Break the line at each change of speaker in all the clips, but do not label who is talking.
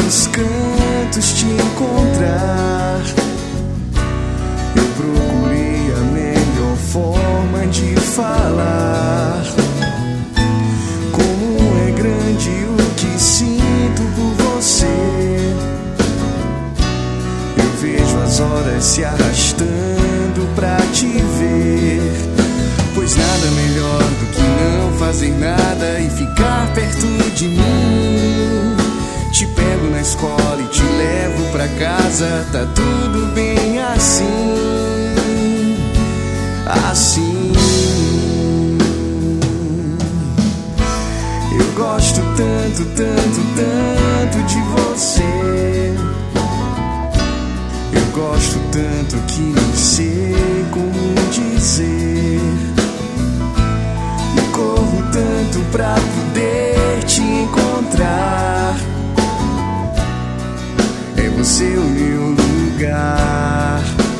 os cantos te encontrar. Eu procurei a melhor forma de falar. Como é grande o que sinto por você. Eu vejo as horas se arrastando pra te ver. Pois nada melhor do que não fazer nada e ficar perto de mim. Te pego na escola e te levo pra casa. Tá tudo bem assim, assim. Eu gosto tanto, tanto, tanto de você. Eu gosto tanto que não sei como dizer. E corro tanto pra poder te encontrar. É você o meu lugar.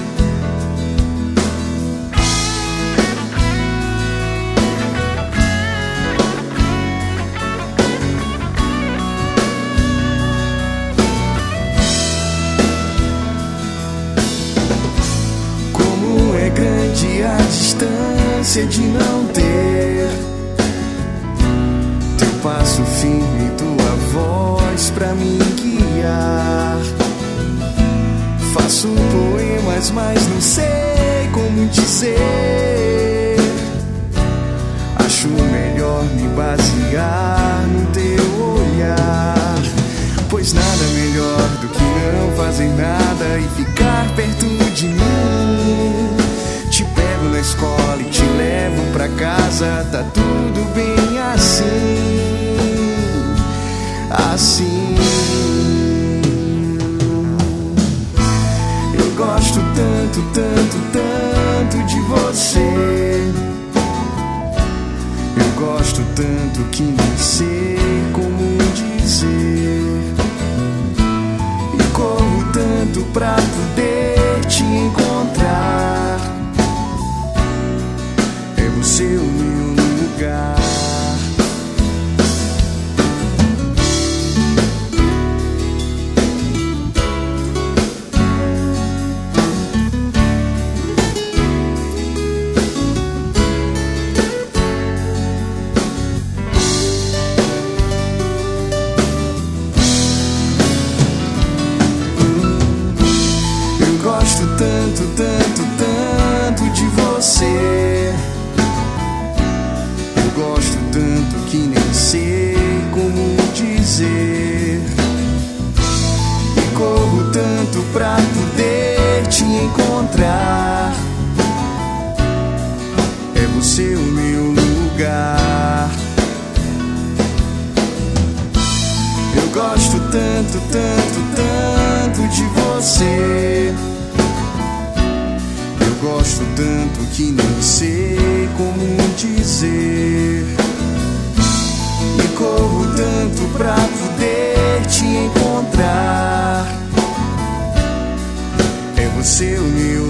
Como é grande a distância de não ter teu passo firme, tua voz pra me guiar. Faço poemas, mas não sei como dizer. Acho melhor me basear no teu olhar. Pois nada melhor do que não fazer nada e ficar perto de mim. Te pego na escola e te levo pra casa. Tá tudo bem assim, assim. Eu gosto tanto, tanto, tanto de você. Eu gosto tanto que não sei como dizer. E corro tanto pra poder te encontrar. É você o meu lugar. Gosto tanto, tanto, tanto de você. Eu gosto tanto que nem sei como dizer. E corro tanto pra poder te encontrar. É você o meu lugar. Eu gosto tanto, tanto, tanto de você. Eu gosto tanto que não sei como dizer. E corro tanto pra poder te encontrar. É você o meu